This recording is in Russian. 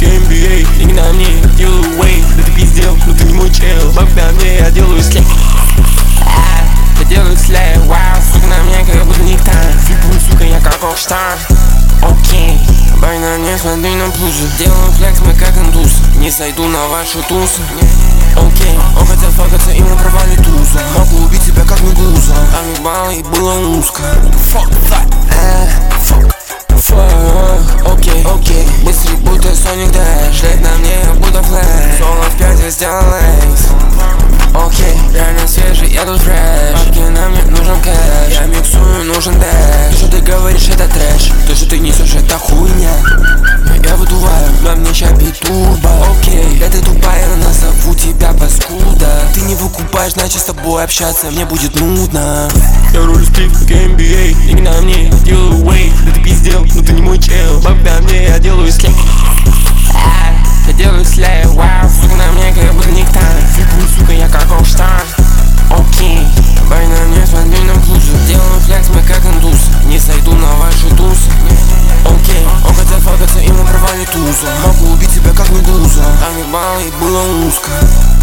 как NBA. Деньги на мне, делаю вейв. Да ты пиздел, но ты не мой чел. Бабки на мне, я делаю слэк. Я делаю слэк, вау. Сука на мне, как будто нектар. Флипую, сука, я как рокстар. Окей, бай на мне, смотри на плюсы. Делаю флекс, мы как индус. Не сойду на ваши тусы. Окей, он хотел факаться и мы провали туза. Могу убить тебя как медуза. Там ебало и было узко. Fuck that. Fuck. Окей, быстрый будто Sonic Dash. Лет на мне, будто флэш. Соло в 5 я сделал лейс. Окей, реально свежий, я тут фреш. Бабки на мне, нужен кэш. Я миксую, нужен дэш. Что ты говоришь, это трэш. То, что ты несешь, это хуйня. Я выдуваю, на мне ща бит турбо. Окей, да ты тупая, но назову тебя паскуда. Ты не выкупаешь, значит с тобой общаться мне будет нудно. Я рулю сплит, как NBA. Деньги на мне, делаю вейв. Да ты пиздел, но ты не мой чел. Бабки на мне, я делаю слэк. Я делаю слэк, вау. Сука на мне, как будто нектар. Флипую, сука, я как рокстар. Окей, бай на мне, смотри на плюсы. Делаю флекс, мы как индус. Не сойду на ваши тусы. Окей, он хотел факаться и мы провали туза. Могу убить тебя как медуза. Там ебало и было узко.